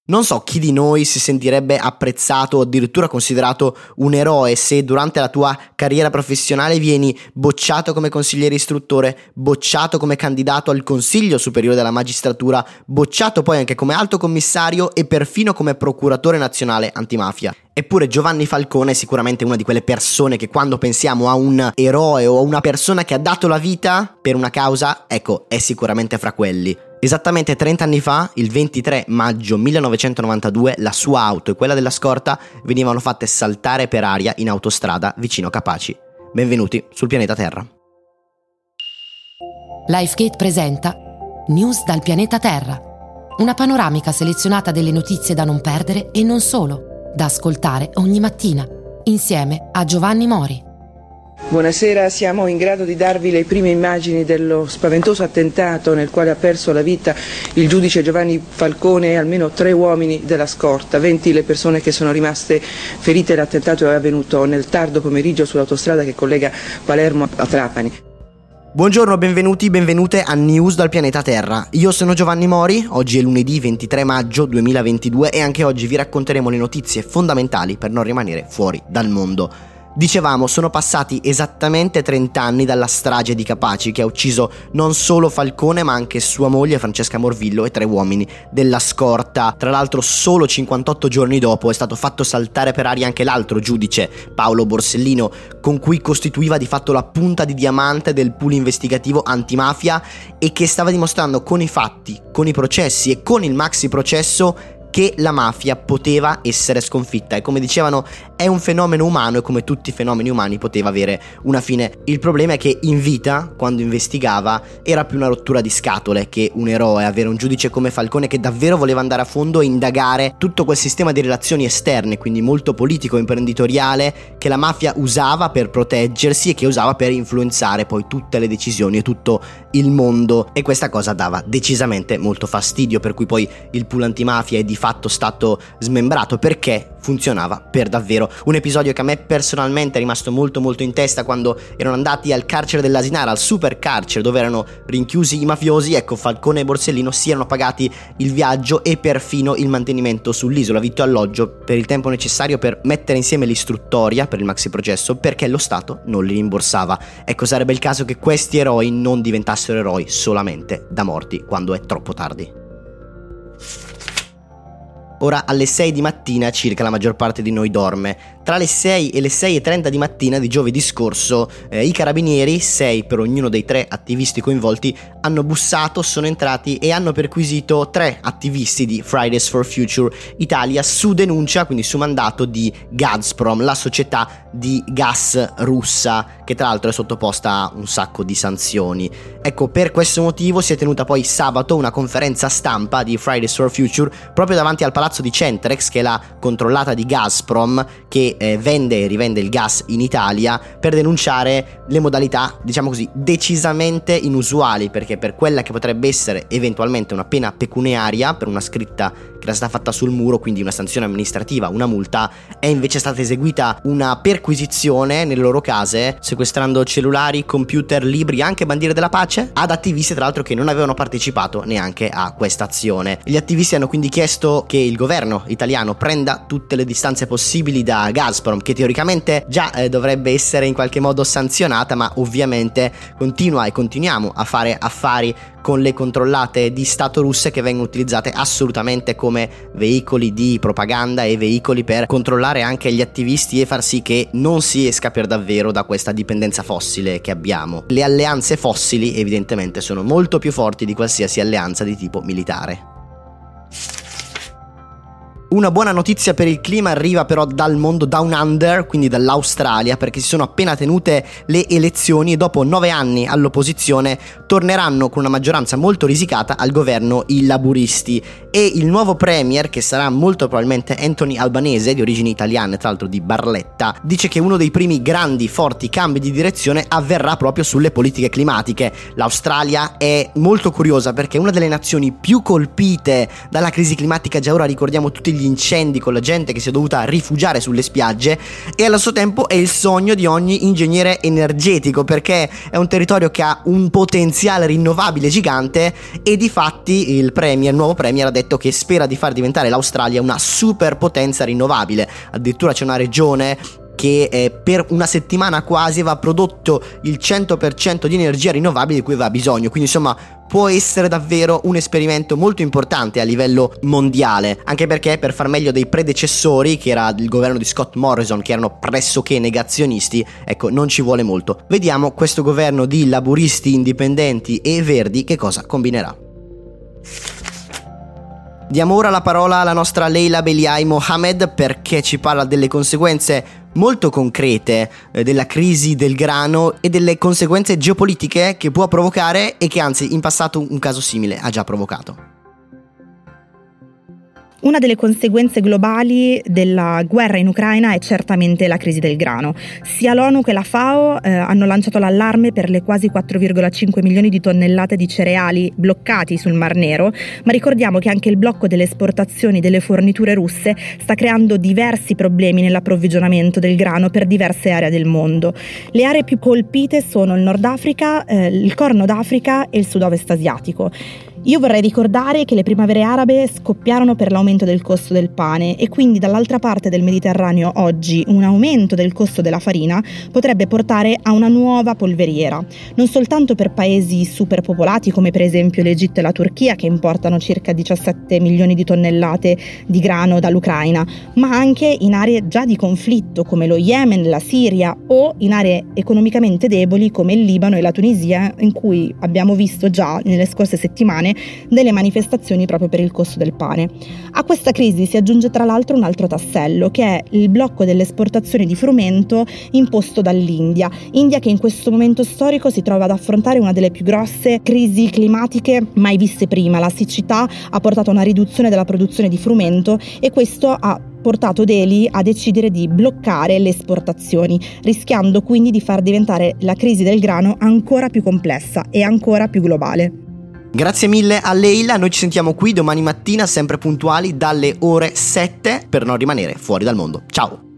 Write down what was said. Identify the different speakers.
Speaker 1: Non so chi di noi si sentirebbe apprezzato o addirittura considerato un eroe se durante la tua carriera professionale vieni bocciato come consigliere istruttore, bocciato come candidato al Consiglio Superiore della Magistratura, bocciato poi anche come alto commissario e perfino come procuratore nazionale antimafia. Eppure Giovanni Falcone è sicuramente una di quelle persone che quando pensiamo a un eroe o a una persona che ha dato la vita per una causa, ecco, è sicuramente fra quelli. Esattamente 30 anni fa, il 23 maggio 1992, la sua auto e quella della scorta venivano fatte saltare per aria in autostrada vicino Capaci. Benvenuti sul pianeta Terra.
Speaker 2: Lifegate presenta News dal pianeta Terra, una panoramica selezionata delle notizie da non perdere e non solo, da ascoltare ogni mattina, insieme a Giovanni Mori.
Speaker 3: Buonasera, siamo in grado di darvi le prime immagini dello spaventoso attentato nel quale ha perso la vita il giudice Giovanni Falcone e almeno 3 uomini della scorta, 20 le persone che sono rimaste ferite. L'attentato è avvenuto nel tardo pomeriggio sull'autostrada che collega Palermo a Trapani.
Speaker 1: Buongiorno, benvenute a News dal pianeta Terra. Io sono Giovanni Mori, oggi è lunedì 23 maggio 2022 e anche oggi vi racconteremo le notizie fondamentali per non rimanere fuori dal mondo. Dicevamo, sono passati esattamente 30 anni dalla strage di Capaci che ha ucciso non solo Falcone ma anche sua moglie Francesca Morvillo e 3 uomini della scorta. Tra l'altro solo 58 giorni dopo è stato fatto saltare per aria anche l'altro giudice, Paolo Borsellino, con cui costituiva di fatto la punta di diamante del pool investigativo antimafia e che stava dimostrando con i fatti, con i processi e con il maxi processo che la mafia poteva essere sconfitta e, come dicevano, è un fenomeno umano e come tutti i fenomeni umani poteva avere una fine. Il problema è che in vita, quando investigava, era più una rottura di scatole che un eroe, avere un giudice come Falcone che davvero voleva andare a fondo e indagare tutto quel sistema di relazioni esterne, quindi molto politico e imprenditoriale, che la mafia usava per proteggersi e che usava per influenzare poi tutte le decisioni e tutto il mondo, e questa cosa dava decisamente molto fastidio, per cui poi il pool antimafia è di fatto stato smembrato perché funzionava per davvero. Un episodio che a me personalmente è rimasto molto in testa quando erano andati al carcere dell'Asinara, al super carcere dove erano rinchiusi i mafiosi. Ecco, Falcone e Borsellino si erano pagati il viaggio e perfino il mantenimento sull'isola, vitto e alloggio per il tempo necessario per mettere insieme l'istruttoria per il maxi processo, perché lo Stato non li rimborsava. Ecco, sarebbe il caso che questi eroi non diventassero eroi solamente da morti quando è troppo tardi. Ora alle 6 di mattina circa la maggior parte di noi dorme. Tra le 6 e le 6:30 di mattina di giovedì scorso i carabinieri, 6 per ognuno dei 3 attivisti coinvolti, hanno bussato, sono entrati e hanno perquisito 3 attivisti di Fridays for Future Italia su denuncia, quindi su mandato di Gazprom, la società di gas russa che tra l'altro è sottoposta a un sacco di sanzioni. Ecco, per questo motivo si è tenuta poi sabato una conferenza stampa di Fridays for Future proprio davanti al palazzo di Centrex, che è la controllata di Gazprom, che vende e rivende il gas in Italia, per denunciare le modalità, diciamo così, decisamente inusuali, perché per quella che potrebbe essere eventualmente una pena pecuniaria per una scritta che era stata fatta sul muro, quindi una sanzione amministrativa, una multa, è invece stata eseguita una perquisizione nelle loro case, sequestrando cellulari, computer, libri, anche bandiere della pace, ad attivisti tra l'altro che non avevano partecipato neanche a questa azione. Gli attivisti hanno quindi chiesto che il governo italiano prenda tutte le distanze possibili da Gazprom, che teoricamente già dovrebbe essere in qualche modo sanzionata, ma ovviamente continua e continuiamo a fare affari con le controllate di Stato russe, che vengono utilizzate assolutamente come veicoli di propaganda e veicoli per controllare anche gli attivisti e far sì che non si esca per davvero da questa dipendenza fossile che abbiamo. Le alleanze fossili evidentemente sono molto più forti di qualsiasi alleanza di tipo militare. Una buona notizia per il clima arriva però dal mondo down under, quindi dall'Australia, perché si sono appena tenute le elezioni e dopo 9 anni all'opposizione torneranno con una maggioranza molto risicata al governo i laburisti, e il nuovo premier, che sarà molto probabilmente Anthony Albanese, di origini italiane, tra l'altro di Barletta, dice che uno dei primi grandi forti cambi di direzione avverrà proprio sulle politiche climatiche. L'Australia è molto curiosa perché è una delle nazioni più colpite dalla crisi climatica. Già ora ricordiamo tutti gli incendi, con la gente che si è dovuta rifugiare sulle spiagge, e allo stesso tempo è il sogno di ogni ingegnere energetico, perché è un territorio che ha un potenziale rinnovabile gigante, e difatti il nuovo premier ha detto che spera di far diventare l'Australia una superpotenza rinnovabile. Addirittura c'è una regione che per una settimana quasi aveva prodotto il 100% di energia rinnovabile di cui aveva bisogno. Quindi insomma può essere davvero un esperimento molto importante a livello mondiale, anche perché per far meglio dei predecessori, che era il governo di Scott Morrison, che erano pressoché negazionisti, ecco, non ci vuole molto. Vediamo questo governo di laburisti indipendenti e verdi che cosa combinerà. Diamo ora la parola alla nostra Leila Beliai Mohamed, perché ci parla delle conseguenze molto concrete della crisi del grano e delle conseguenze geopolitiche che può provocare, e che anzi in passato un caso simile ha già provocato.
Speaker 4: Una delle conseguenze globali della guerra in Ucraina è certamente la crisi del grano. Sia l'ONU che la FAO hanno lanciato l'allarme per le quasi 4,5 milioni di tonnellate di cereali bloccati sul Mar Nero, ma ricordiamo che anche il blocco delle esportazioni delle forniture russe sta creando diversi problemi nell'approvvigionamento del grano per diverse aree del mondo. Le aree più colpite sono il Nord Africa, il Corno d'Africa e il Sud-Ovest asiatico. Io vorrei ricordare che le primavere arabe scoppiarono per l'aumento del costo del pane, e quindi dall'altra parte del Mediterraneo oggi un aumento del costo della farina potrebbe portare a una nuova polveriera, non soltanto per paesi superpopolati come per esempio l'Egitto e la Turchia, che importano circa 17 milioni di tonnellate di grano dall'Ucraina, ma anche in aree già di conflitto come lo Yemen, la Siria, o in aree economicamente deboli come il Libano e la Tunisia, in cui abbiamo visto già nelle scorse settimane delle manifestazioni proprio per il costo del pane. A questa crisi si aggiunge tra l'altro un altro tassello, che è il blocco delle esportazioni di frumento imposto dall'India. India che in questo momento storico si trova ad affrontare una delle più grosse crisi climatiche mai viste prima. La siccità ha portato a una riduzione della produzione di frumento, e questo ha portato Delhi a decidere di bloccare le esportazioni, rischiando quindi di far diventare la crisi del grano ancora più complessa e ancora più globale.
Speaker 1: Grazie mille a Leila, noi ci sentiamo qui domani mattina sempre puntuali dalle ore 7 per non rimanere fuori dal mondo. Ciao!